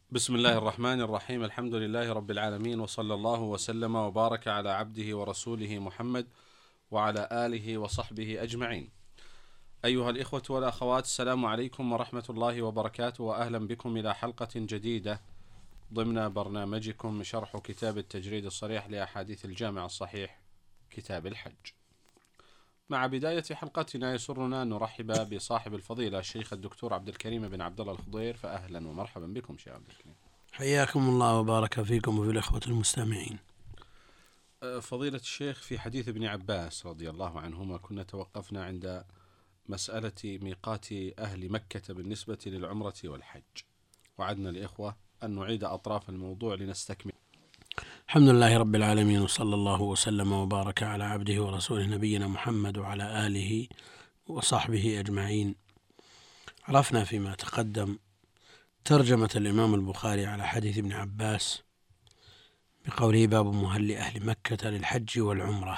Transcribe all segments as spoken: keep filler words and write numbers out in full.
بسم الله الرحمن الرحيم. الحمد لله رب العالمين، وصلى الله وسلم وبارك على عبده ورسوله محمد وعلى آله وصحبه أجمعين. أيها الإخوة والأخوات، السلام عليكم ورحمة الله وبركاته، وأهلا بكم إلى حلقة جديدة ضمن برنامجكم شرح كتاب التجريد الصريح لأحاديث الجامع الصحيح كتاب الحج. مع بداية حلقتنا يسرنا أن نرحب بصاحب الفضيلة الشيخ الدكتور عبد الكريم بن عبد الله الخضير، فأهلا ومرحبا بكم شيخ عبد الكريم. حياكم الله وبارك فيكم وفي الأخوة المستمعين. فضيلة الشيخ، في حديث ابن عباس رضي الله عنهما كنا توقفنا عند مسألة ميقات أهل مكة بالنسبة للعمرة والحج، وعدنا الإخوة أن نعيد أطراف الموضوع لنستكمل. الحمد لله رب العالمين، وصلى الله وسلم وبارك على عبده ورسوله نبينا محمد وعلى آله وصحبه أجمعين. عرفنا فيما تقدم ترجمة الإمام البخاري على حديث ابن عباس بقوله: باب مهل أهل مكة للحج والعمرة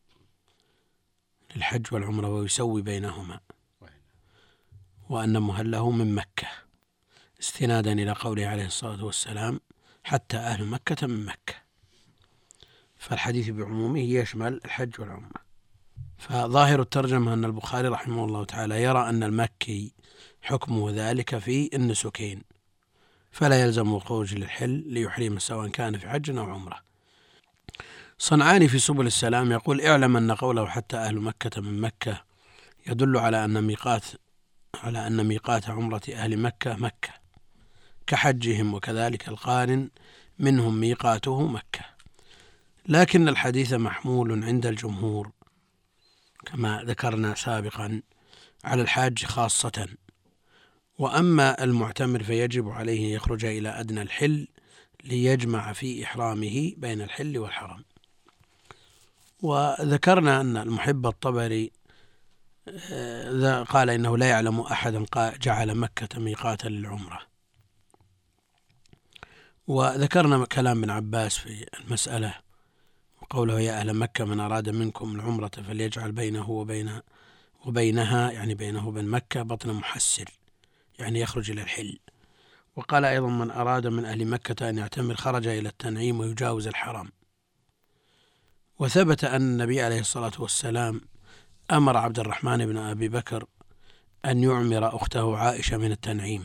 للحج والعمرة ويسوي بينهما، وأن مهله من مكة، استنادا إلى قوله عليه الصلاة والسلام: حتى أهل مكة من مكة. فالحديث بعمومه يشمل الحج والعمرة. فظاهر الترجمة أن البخاري رحمه الله تعالى يرى أن المكي حكمه ذلك في النسكين، فلا يلزم الخروج للحل ليحرم سواء كان في حج أو عمرة. صنعاني في سبل السلام يقول: اعلم أن قوله حتى أهل مكة من مكة يدل على أن ميقات على أن ميقات عمرة أهل مكة مكة كحجهم، وكذلك القارن منهم ميقاته مكة، لكن الحديث محمول عند الجمهور كما ذكرنا سابقا على الحاج خاصة، وأما المعتمر فيجب عليه أن يخرج إلى أدنى الحل ليجمع في إحرامه بين الحل والحرم. وذكرنا أن المحب الطبري قال إنه لا يعلم أحدا جعل مكة ميقاتا للعمرة. وذكرنا كلام ابن عباس في المسألة وقوله: يا أهل مكة من أراد منكم العمرة فليجعل بينه وبين وبينها يعني بينه وبين مكة بطن محسر، يعني يخرج إلى الحل. وقال أيضا: من أراد من أهل مكة أن يعتمر خرج إلى التنعيم ويجاوز الحرم. وثبت أن النبي عليه الصلاة والسلام أمر عبد الرحمن بن أبي بكر أن يعمر أخته عائشة من التنعيم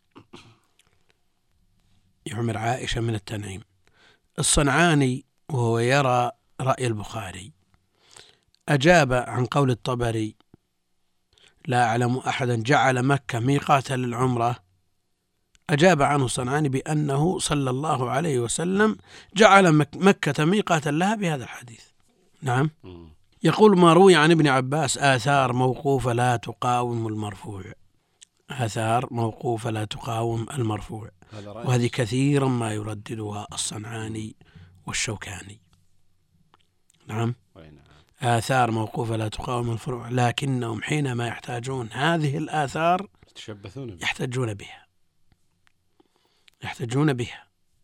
يعمر عائشة من التنعيم. الصنعاني وهو يرى رأي البخاري أجاب عن قول الطبري: لا أعلم أحدا جعل مكة ميقاتا للعمرة. أجاب عنه الصنعاني بأنه صلى الله عليه وسلم جعل مكة ميقاتا لها بهذا الحديث. نعم. يقول: ما روي عن ابن عباس آثار موقوفة لا تقاوم المرفوع آثار موقوفة لا تقاوم المرفوع وهذه كثيرا ما يرددها الصنعاني والشوكاني. نعم، آثار موقوفة لا تقاوم المرفوع، لكنهم حينما يحتاجون هذه الآثار يحتاجون بها يحتاجون بها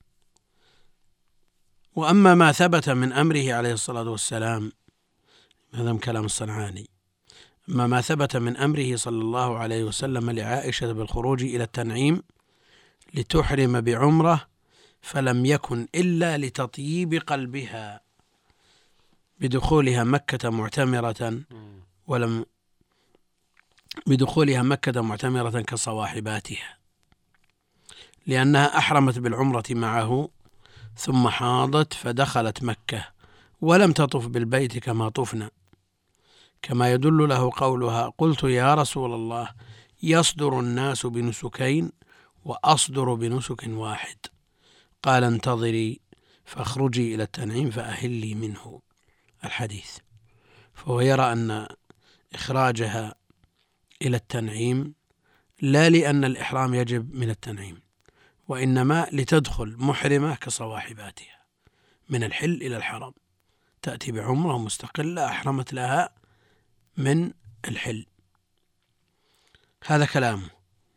وأما ما ثبت من أمره عليه الصلاة والسلام، هذا من كلام الصنعاني، أما ما ثبت من أمره صلى الله عليه وسلم لعائشة بالخروج إلى التنعيم لتحرم بعمرة فلم يكن إلا لتطيب قلبها بدخولها مكة معتمرة ولم بدخولها مكة معتمرة كصواحباتها، لأنها أحرمت بالعمرة معه ثم حاضت فدخلت مكة ولم تطف بالبيت كما طفنا، كما يدل له قولها: قلت يا رسول الله يصدر الناس بنسكين وأصدر بنسك واحد، قال: انتظري فاخرجي إلى التنعيم فأهلي منه. الحديث. فهو يرى أن إخراجها إلى التنعيم لا لأن الإحرام يجب من التنعيم، وإنما لتدخل محرمة كصواحباتها من الحل إلى الحرم، تأتي بعمرة مستقلة أحرمت لها من الحل. هذا كلامه.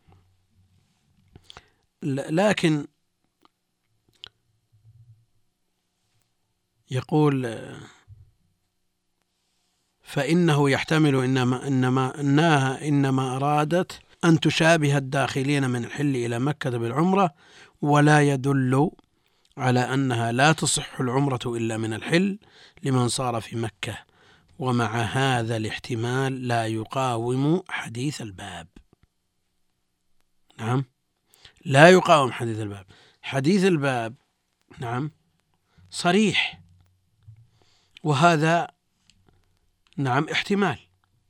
لكن يقول: فإنه يحتمل إنما إنما أنها إنما أرادت أن تشابه الداخلين من الحل إلى مكة بالعمرة، ولا يدل على أنها لا تصح العمرة إلا من الحل لمن صار في مكة، ومع هذا الاحتمال لا يقاوم حديث الباب. نعم، لا يقاوم حديث الباب. حديث الباب نعم صريح، وهذا نعم احتمال.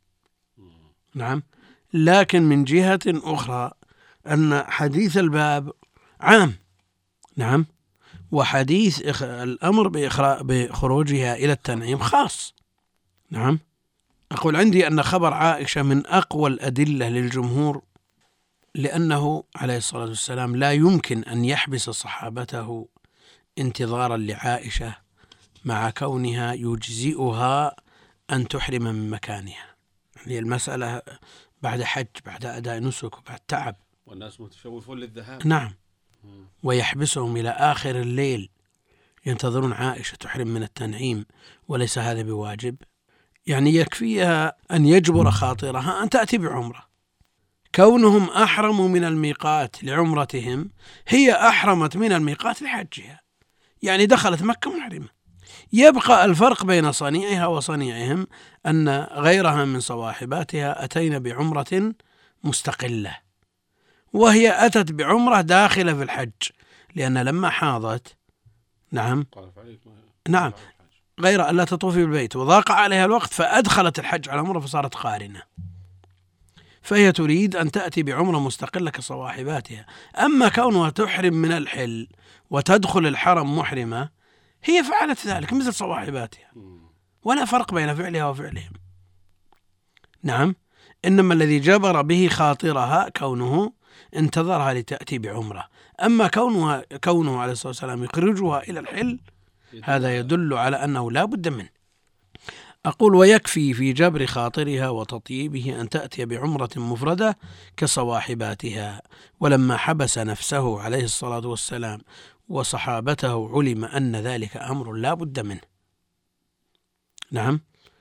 نعم، لكن من جهة أخرى أن حديث الباب عام. نعم، وحديث الأمر بخروجها إلى التنعيم خاص. نعم، أقول عندي أن خبر عائشة من أقوى الأدلة للجمهور، لأنه عليه الصلاة والسلام لا يمكن أن يحبس صحابته انتظارا لعائشة مع كونها يجزئها أن تحرم من مكانها. يعني المسألة بعد حج، بعد أداء نسك، وبعد تعب، والناس متشوفون للذهاب. نعم، ويحبسهم إلى آخر الليل ينتظرون عائشة تحرم من التنعيم، وليس هذا بواجب. يعني يكفيها أن يجبر خاطرها أن تأتي بعمرة. كونهم أحرموا من الميقات لعمرتهم، هي أحرمت من الميقات لحجها، يعني دخلت مكة محرمة. يبقى الفرق بين صنيعها وصنيعهم أن غيرها من صواحباتها أتينا بعمرة مستقلة، وهي أتت بعمرة داخلة في الحج، لأن لما حاضت نعم نعم غير أن لا تطوفي بالبيت وضاق عليها الوقت، فأدخلت الحج على عمرة فصارت قارنة، فهي تريد أن تأتي بعمرة مستقلة كصواحباتها. أما كونها تحرم من الحل وتدخل الحرم محرمة، هي فعلت ذلك مثل صواحباتها، ولا فرق بين فعلها وفعلهم. نعم، إنما الذي جبر به خاطرها كونه انتظرها لتأتي بعمرة. أما كونها كونه عليه الصلاة والسلام يخرجها إلى الحل، هذا يدل على أنه لا بد منه. أقول ويكفي في جبر خاطرها وتطييبه أن تأتي بعمرة مفردة كصواحباتها. ولما حبس نفسه عليه الصلاة والسلام وصحابته علم أن ذلك أمر لا بد منه. نعم،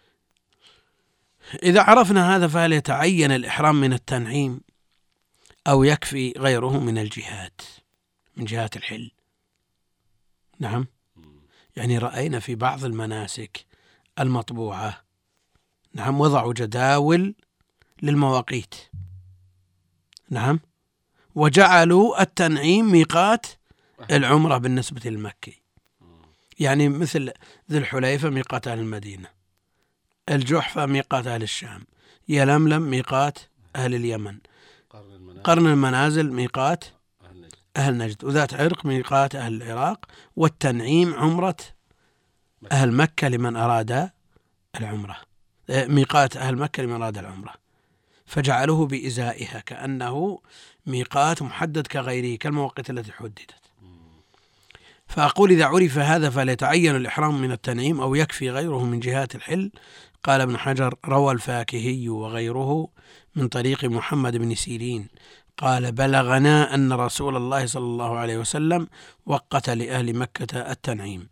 إذا عرفنا هذا فهل يتعين الإحرام من التنعيم أو يكفي غيره من الجهات، من جهات الحل؟ نعم، يعني رأينا في بعض المناسك المطبوعة نعم وضعوا جداول للمواقيت، نعم، وجعلوا التنعيم ميقات العمرة بالنسبة للمكي. يعني مثل ذي الحليفة ميقات أهل المدينة، الجحفة ميقات أهل الشام، يلملم ميقات أهل اليمن، قرن المنازل ميقات أهل نجد، وذات عرق ميقات أهل العراق، والتنعيم عمرة أهل مكة لمن أراد العمرة، ميقات أهل مكة لمن أراد العمرة، فجعلوه بإزائها كأنه ميقات محدد كغيره كالمواقيت التي حددت. فأقول إذا عرف هذا فليتعين الإحرام من التنعيم أو يكفي غيره من جهات الحل. قال ابن حجر: روى الفاكهي وغيره من طريق محمد بن سيرين قال: بلغنا أن رسول الله صلى الله عليه وسلم وقت لأهل مكة التنعيم.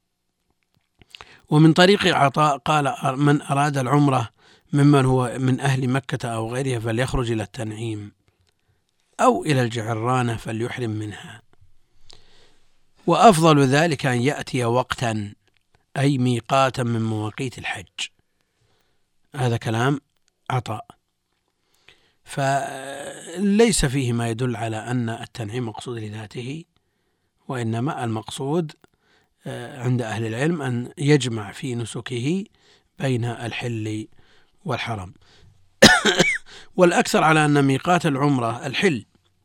ومن طريق عطاء قال: من أراد العمرة ممن هو من أهل مكة أو غيرها فليخرج إلى التنعيم أو إلى الجعرانة فليحرم منها، وأفضل ذلك أن يأتي وقتا أي ميقاتا من مواقيت الحج. هذا كلام عطاء، فليس فيه ما يدل على أن التنعيم مقصود لذاته، وإنما المقصود عند أهل العلم أن يجمع في نسكه بين الحل والحرم. والأكثر على أن ميقات العمرة الحل،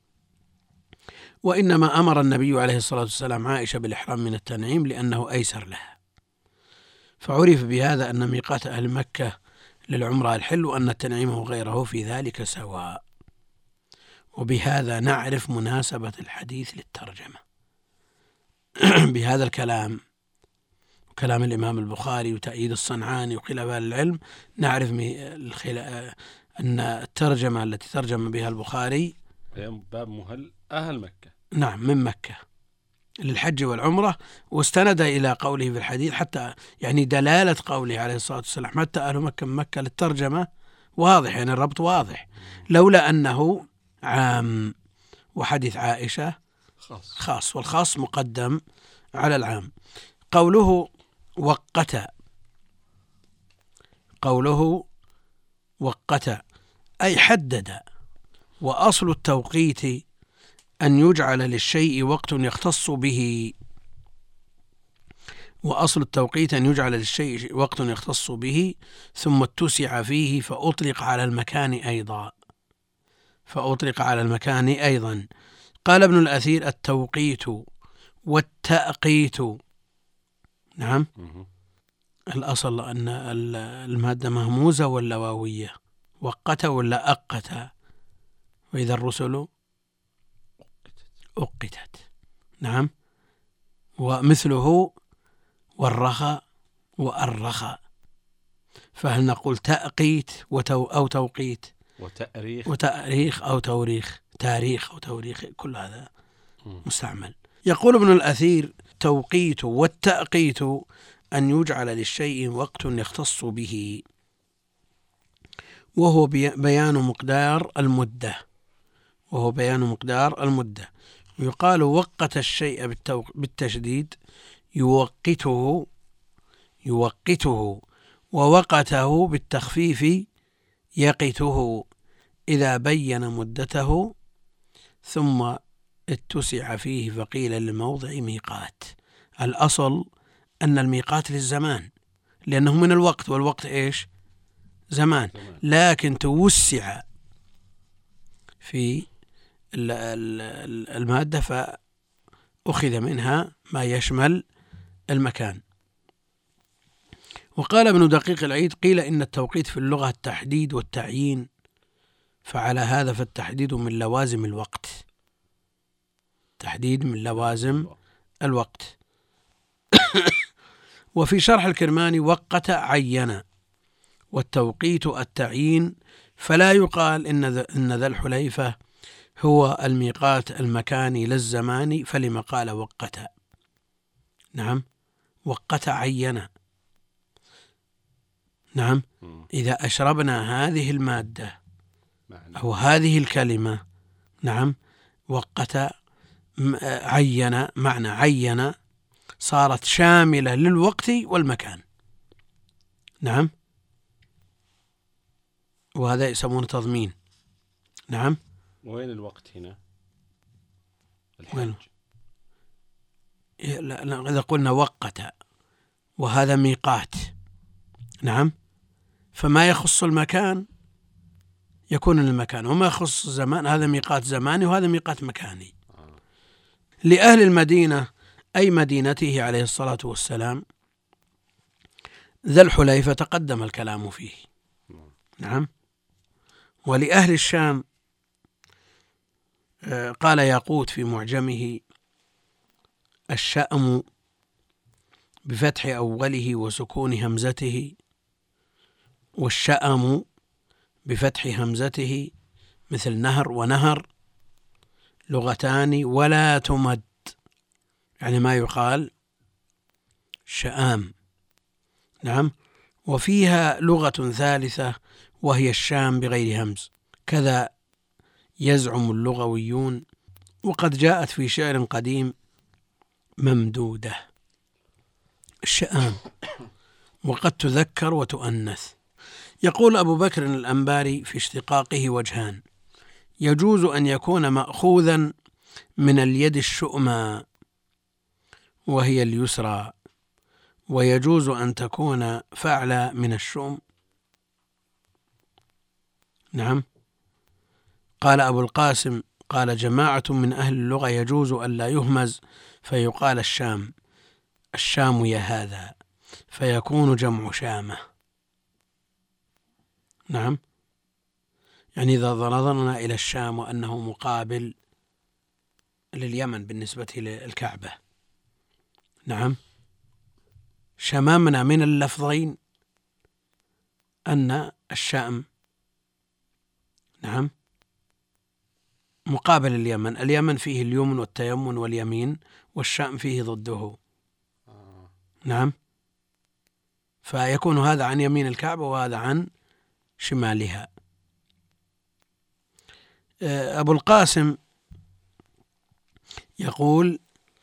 وإنما أمر النبي عليه الصلاة والسلام عائشة بالإحرام من التنعيم لأنه أيسر لها، فعرف بهذا أن ميقات أهل مكة للعمرة الحل، وأن التنعيم وغيره في ذلك سواء. وبهذا نعرف مناسبة الحديث للترجمة. بهذا الكلام وكلام الإمام البخاري وتأييد الصنعاني وخلاف أهل العلم نعرف أن الترجمة التي ترجم بها البخاري باب مهل أهل مكة، نعم، من مكة للحج والعمرة، واستند إلى قوله في الحديث، حتى يعني دلالة قوله عليه الصلاة والسلام حتى أهل مكة من مكة للترجمة واضح، يعني الربط واضح، لولا أنه عام وحديث عائشة خاص, خاص، والخاص مقدم على العام. قوله وقت، قوله وقت أي حدد. وأصل التوقيت أن يجعل للشيء وقت يختص به، وأصل التوقيت أن يجعل للشيء وقت يختص به ثم اتسع فيه فأطلق على المكان أيضا، فأطلق على المكان أيضا. قال ابن الأثير التوقيت والتأقيت. نعم، الأصل أن المادة مهموزة ولا واوية؟ وقت ولا أقت؟ وإذا الرسل أقتت. نعم، ومثله والرخى وأرخى. فهل نقول تأقيت أو توقيت وتأريخ وتأريخ أو توريخ، تاريخ أو توريخ، كل هذا مستعمل. يقول ابن الأثير توقيت والتأقيت أن يجعل للشيء وقت يختص به، وهو بيان مقدار المدة، وهو بيان مقدار المدة. ويقال وقت الشيء بالتشديد يوقته، يوقته، ووقته بالتخفيف يقته إذا بين مدته ثم اتسع فيه فقيل للموضع ميقات. الأصل أن الميقات للزمان لأنه من الوقت، والوقت إيش؟ زمان، لكن توسع في المادة فأخذ منها ما يشمل المكان. وقال ابن دقيق العيد قيل إن التوقيت في اللغة التحديد والتعيين، فعلى هذا فالتحديد من لوازم الوقت، تحديد من لوازم الوقت. وفي شرح الكرماني وقت عين، والتوقيت التعيين، فلا يقال إن ذا الحليفة هو الميقات المكاني للزمان فلما قال وقت. نعم، وقت عين. نعم، إذا أشربنا هذه المادة أو هذه الكلمة، نعم، وقت عين، معنى عين صارت شاملة للوقت والمكان. نعم، وهذا يسمونه تضمين. نعم، وين الوقت هنا؟ الحج. وين؟ لا، إذا قلنا وقت وهذا ميقات، نعم، فما يخص المكان يكون للمكان، وما يخص الزمان هذا ميقات زماني وهذا ميقات مكاني. لأهل المدينة أي مدينته عليه الصلاة والسلام ذا الحليفة تقدم الكلام فيه. نعم، ولأهل الشام قال ياقوت في معجمه الشأم بفتح أوله وسكون همزته، والشأم بفتح همزته مثل نهر ونهر لغتان ولا تمد، يعني ما يقال شآم. نعم، وفيها لغة ثالثة وهي الشام بغير همز، كذا يزعم اللغويون، وقد جاءت في شعر قديم ممدودة الشآم، وقد تذكر وتؤنث. يقول أبو بكر الأنباري في اشتقاقه وجهان: يجوز أن يكون مأخوذا من اليد الشؤمى وهي اليسرى، ويجوز أن تكون فعل من الشؤم. نعم، قال أبو القاسم قال جماعة من أهل اللغة يجوز أن لا يهمز فيقال الشام، الشام يا هذا، فيكون جمع شامة. نعم، يعني إذا نظرنا إلى الشام وأنه مقابل لليمن بالنسبة للكعبة، نعم، شمامنا من اللفظين أن الشام، نعم، مقابل اليمن، اليمن فيه اليمن والتيمن واليمين، والشام فيه ضده. نعم، فيكون هذا عن يمين الكعبة وهذا عن شمالها. أبو القاسم يقول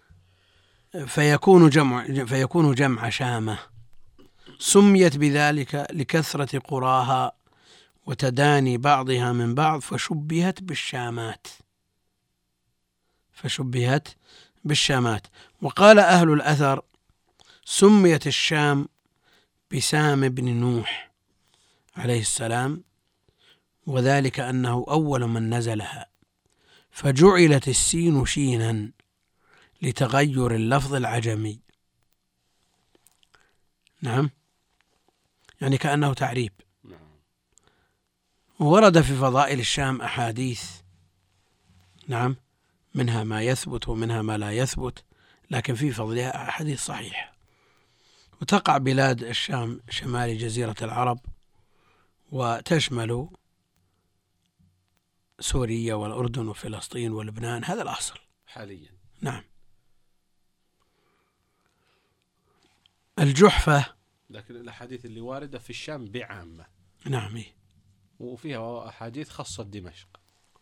فيكون جمع, فيكون جمع شامة، سميت بذلك لكثرة قراها وتداني بعضها من بعض فشبهت بالشامات فشبهت بالشامات وقال أهل الأثر سميت الشام بسام بن نوح عليه السلام، وذلك أنه أول من نزلها، فجعلت السين شينا لتغير اللفظ العجمي. نعم، يعني كأنه تعريب. ورد في فضائل الشام أحاديث، نعم، منها ما يثبت ومنها ما لا يثبت، لكن في فضلها أحاديث صحيحة. وتقع بلاد الشام شمال جزيرة العرب، وتشمل سوريا والأردن وفلسطين ولبنان، هذا الأصل حاليا. نعم. الجحفة، لكن الأحاديث اللي واردة في الشام بعامة. نعم، إيه؟ وفيها أحاديث خاصة دمشق.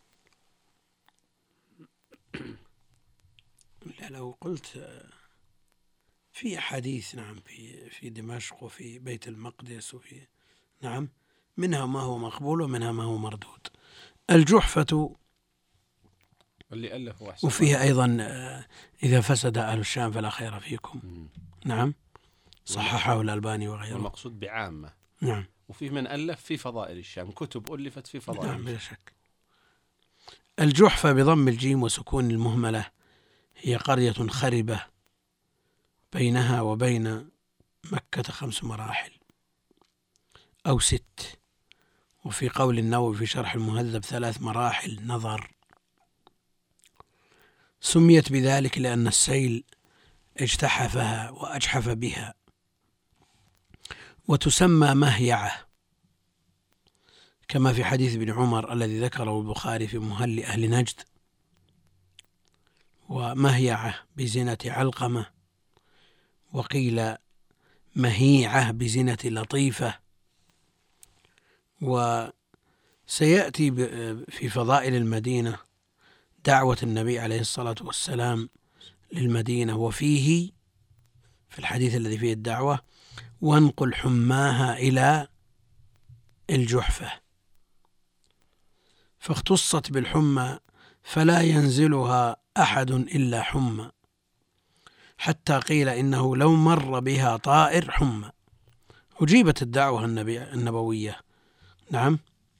لا، لو قلت في أحاديث، نعم، في في دمشق وفي بيت المقدس، وفي، نعم، منها ما هو مقبول ومنها ما هو مردود. الجحفة اللي ألف أحسن، وفيها أيضا إذا فسد أهل الشام فلا خير فيكم. م. نعم، صححه الألباني وغيره. والمقصود بعامة. نعم. وفيه من ألف في فضائل الشام، كتب ألفت في فضائل نعم، الشام. بلا شك. الجحفة بضم الجيم وسكون المهملة هي قرية خربة بينها وبين مكة خمس مراحل أو ست، وفي قول النووي في شرح المهذب ثلاث مراحل نظر. سميت بذلك لأن السيل اجتحفها وأجحف بها، وتسمى مهيعة كما في حديث ابن عمر الذي ذكره البخاري في مهل أهل نجد، ومهيعة بزنة علقمة، وقيل مهيعة بزنة لطيفة. وسيأتي في فضائل المدينة دعوة النبي عليه الصلاة والسلام للمدينة، وفيه في الحديث الذي فيه الدعوة وانقل حماها إلى الجحفة، فاختصت بالحمى فلا ينزلها أحد إلا حمى، حتى قيل إنه لو مر بها طائر حمى. أجيبت الدعوة النبوية، نعم،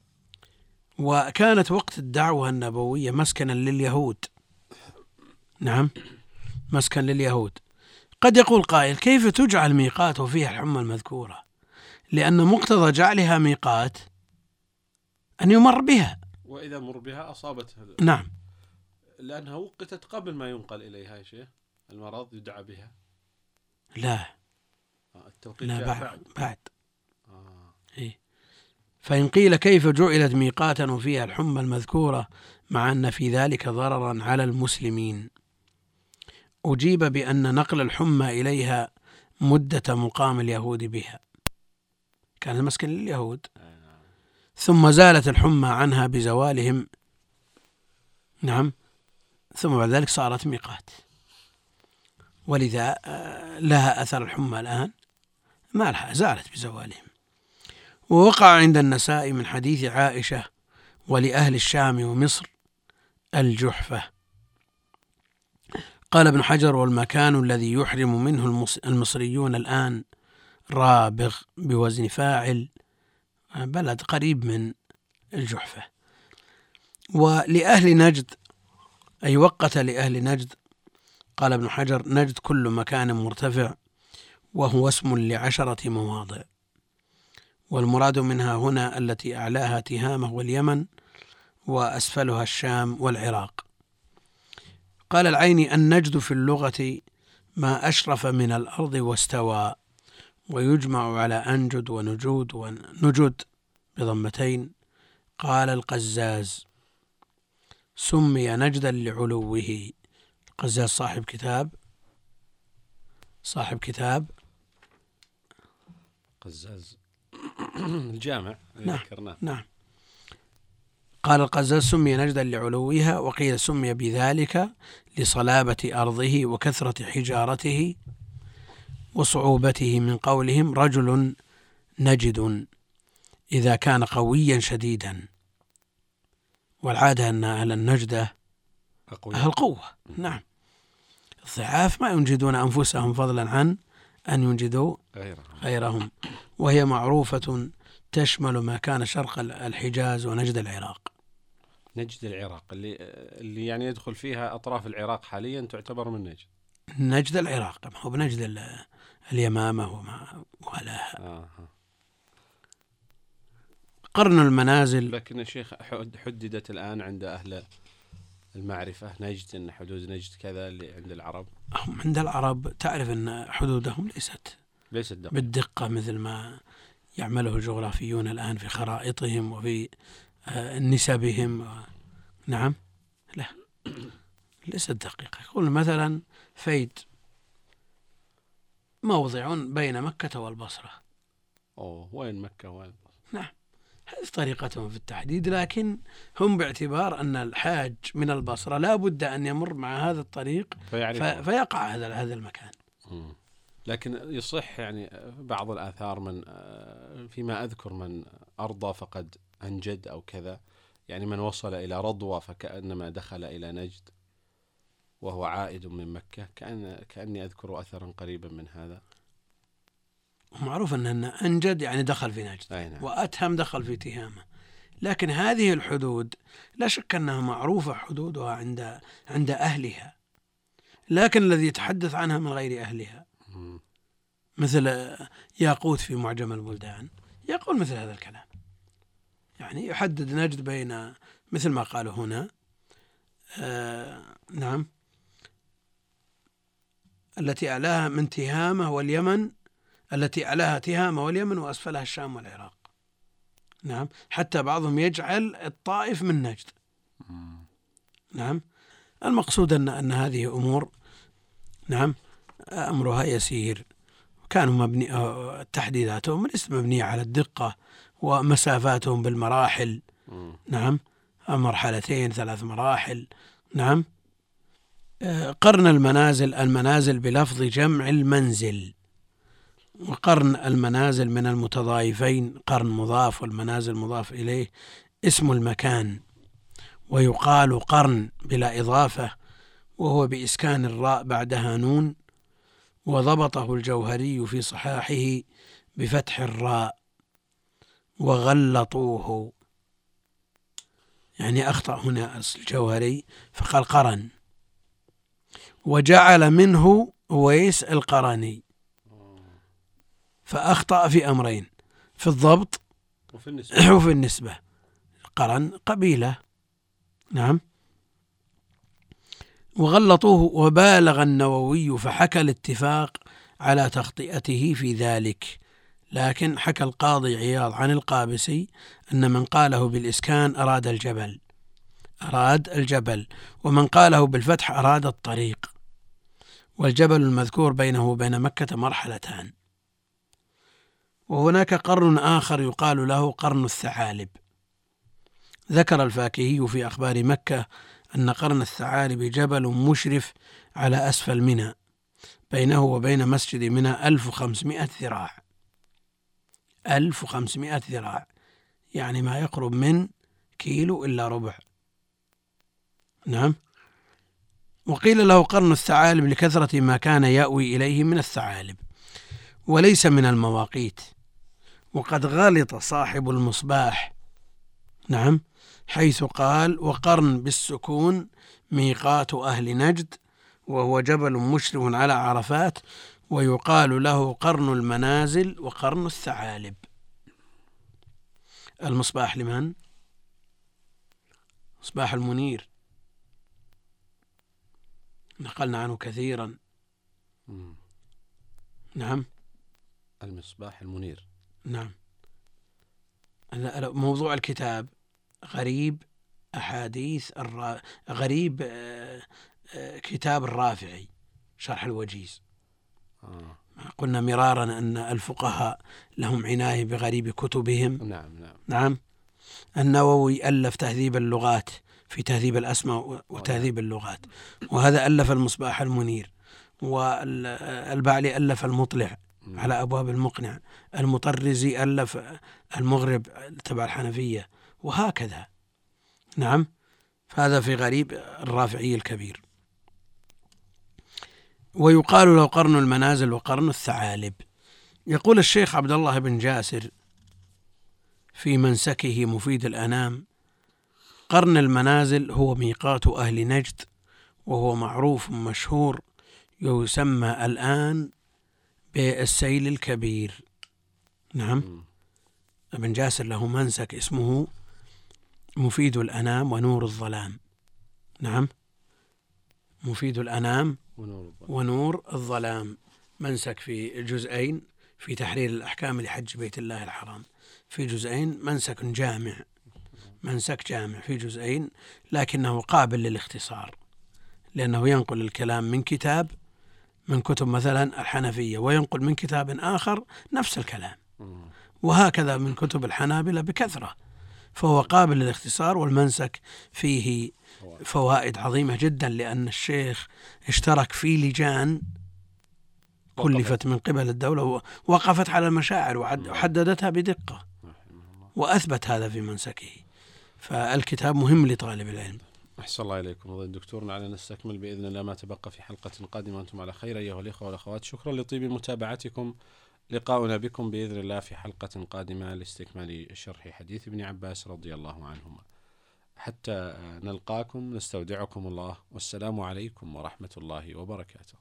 وكانت وقت الدعوة النبوية مسكنا لليهود، نعم، مسكن لليهود. قد يقول قائل كيف تجعل ميقات وفيها الحمى المذكورة؟ لأن مقتضى جعلها ميقات أن يمر بها، وإذا مر بها أصابتها. نعم، لأنها وقتت قبل ما ينقل إليها يا شيخ، المرض يدعى بها. لا، التوقيت لا، بعد بعد, بعد. آه. إيه؟ فإن قيل كيف جعلت ميقاتا وفيها الحمى المذكورة مع أن في ذلك ضررا على المسلمين، أجيب بأن نقل الحمى إليها مدة مقام اليهود بها، كان مسكن لليهود، ثم زالت الحمى عنها بزوالهم، نعم، ثم بعد ذلك صارت ميقات، ولذا لها أثر الحمى الآن ما لها، زالت بزوالهم. ووقع عند النسائي من حديث عائشة ولأهل الشام ومصر الجحفة. قال ابن حجر والمكان الذي يحرم منه المصريون الآن رابغ بوزن فاعل، بلد قريب من الجحفة. ولأهل نجد أي وقت لأهل نجد، قال ابن حجر نجد كل مكان مرتفع وهو اسم لعشرة مواضع، والمراد منها هنا التي أعلاها تهامة واليمن وأسفلها الشام والعراق. قال العيني النجد في اللغة ما أشرف من الأرض واستوى، ويجمع على أنجد ونجود ونجد بضمتين. قال القزاز سمي نجدا لعلوه. القزاز صاحب كتاب صاحب كتاب قزاز الجامع نعم. ذكرناه. نعم. قال القزاز سمي نجدا لعلوها، وقيل سمي بذلك لصلابة أرضه وكثرة حجارته وصعوبته، من قولهم رجل نجد إذا كان قويا شديدا، والعادة أن أهل النجدة أهل قوة. نعم. الضعاف ما ينجدون أنفسهم فضلا عن أن ينجدوا غيرهم، وهي معروفة تشمل ما كان شرق الحجاز ونجد العراق. نجد العراق اللي اللي يعني يدخل فيها أطراف العراق حاليا تعتبر من نجد. نجد العراق، ما هو بنجد اليمامة وما ولاها. آه. قرن المنازل. لكن الشيخ حددت الآن عند أهل المعرفة نجد، أن حدود نجد كذا اللي عند العرب. هم عند العرب تعرف أن حدودهم ليست ليست دقيقة. بالدقة مثل ما يعمله الجغرافيون الآن في خرائطهم وفي نسبهم. نعم. لا، ليست دقيقة. يقول مثلا فيد موضع بين مكة والبصرة. أوه، وين مكة وين؟ نعم، هذه طريقتهم في التحديد، لكن هم باعتبار أن الحاج من البصرة لا بد أن يمر مع هذا الطريق في فيقع هذا هذا المكان. م. لكن يصح يعني بعض الآثار من فيما أذكر من أرضى فقد أنجد أو كذا، يعني من وصل إلى رضوى فكأنما دخل إلى نجد وهو عائد من مكة، كأن كأني أذكر أثرا قريبا من هذا. معروف أن أنجد يعني دخل في نجد، نعم. وأتهم دخل في تهامة، لكن هذه الحدود لا شك أنها معروفة حدودها عند عند أهلها، لكن الذي يتحدث عنها من غير أهلها م. مثل ياقوت في معجم البلدان يقول مثل هذا الكلام، يعني يحدد نجد بين مثل ما قالوا هنا. آه نعم، التي أعلاها من تهامة واليمن، التي أعلاها تهامة واليمن وأسفلها الشام والعراق. نعم، حتى بعضهم يجعل الطائف من نجد. نعم، المقصود أن أن هذه أمور نعم أمرها يسير، كانوا مبني تحديداتهم ليست مبنية على الدقة، ومسافاتهم بالمراحل. نعم، مرحلتين ثلاث مراحل. نعم. قرن المنازل، المنازل بلفظ جمع المنزل، وقرن المنازل من المتضايفين، قرن مضاف والمنازل مضاف إليه، اسم المكان، ويقال قرن بلا إضافة وهو بإسكان الراء بعدها نون، وضبطه الجوهري في صحاحه بفتح الراء، وغلطوه، يعني أخطأ هنا الجوهري فقال قرن، وجعل منه ويس القرني، فأخطأ في أمرين، في الضبط وفي النسبة, وفي النسبة. قرن قبيلة. نعم. وغلطوه، وبالغ النووي فحكى الاتفاق على تخطئته في ذلك، لكن حكى القاضي عياض عن القابسي أن من قاله بالإسكان أراد الجبل أراد الجبل ومن قاله بالفتح أراد الطريق، والجبل المذكور بينه وبين مكة مرحلتان. وهناك قرن آخر يقال له قرن الثعالب. ذكر الفاكهي في أخبار مكة أن قرن الثعالب جبل مشرف على أسفل منى، بينه وبين مسجد منى ألف وخمسمائة ذراع ألف وخمسمائة ذراع، يعني ما يقرب من كيلو إلا ربع. نعم. وقيل له قرن الثعالب لكثرة ما كان يأوي إليه من الثعالب، وليس من المواقيت. وقد غلط صاحب المصباح نعم حيث قال وقرن بالسكون ميقات أهل نجد، وهو جبل مشرف على عرفات، ويقال له قرن المنازل وقرن الثعالب. المصباح لمن؟ مصباح المنير، نقلنا عنه كثيرا. مم. نعم. المصباح المنير. نعم. موضوع الكتاب غريب أحاديث الرا... غريب كتاب الرافعي شرح الوجيز. آه. قلنا مرارا أن الفقهاء لهم عناية بغريب كتبهم. نعم نعم نعم. النووي ألف تهذيب اللغات في تهذيب الأسماء وتهذيب اللغات، وهذا ألف المصباح المنير، والبعلي ألف المطلع على أبواب المقنع، المطرزي ألف المغرب تبع الحنفية، وهكذا. نعم. فهذا في غريب الرافعي الكبير. ويقال له قرن المنازل وقرن الثعالب. يقول الشيخ عبد الله بن جاسر في منسكه مفيد الأنام: قرن المنازل هو ميقات أهل نجد، وهو معروف مشهور، يسمى الآن بالسيل الكبير. نعم. ابن جاسر له منسك اسمه مفيد الأنام ونور الظلام. نعم. مفيد الأنام ونور الظلام، منسك في جزئين في تحرير الأحكام لحج بيت الله الحرام، في جزئين، منسك جامع، منسك جامع في جزئين، لكنه قابل للاختصار، لأنه ينقل الكلام من كتاب من كتب مثلا الحنفية، وينقل من كتاب آخر نفس الكلام، وهكذا من كتب الحنابلة بكثرة، فهو قابل للاختصار. والمنسك فيه فوائد عظيمة جدا، لأن الشيخ اشترك في لجان كلفت من قبل الدولة ووقفت على المشاعر وحددتها بدقة، وأثبت هذا في منسكه، فالكتاب مهم لطالب العلم. أحسن الله إليكم دكتور. على نستكمل بإذن الله ما تبقى في حلقة قادمة. أنتم على خير أيها الإخوة والأخوات. شكرا لطيب متابعتكم. لقاؤنا بكم بإذن الله في حلقة قادمة لاستكمال شرح حديث ابن عباس رضي الله عنهما. حتى نلقاكم نستودعكم الله، والسلام عليكم ورحمة الله وبركاته.